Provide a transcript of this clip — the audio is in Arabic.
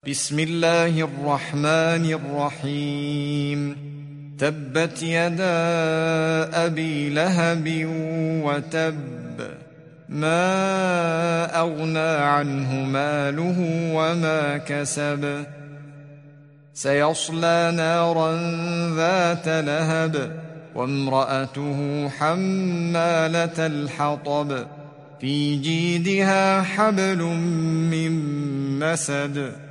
بسم الله الرحمن الرحيم تبت يدا أبي لهب وتب ما أغنى عنه ماله وما كسب سيصلى نارا ذات لهب وامرأته حمالة الحطب في جيدها حبل من مسد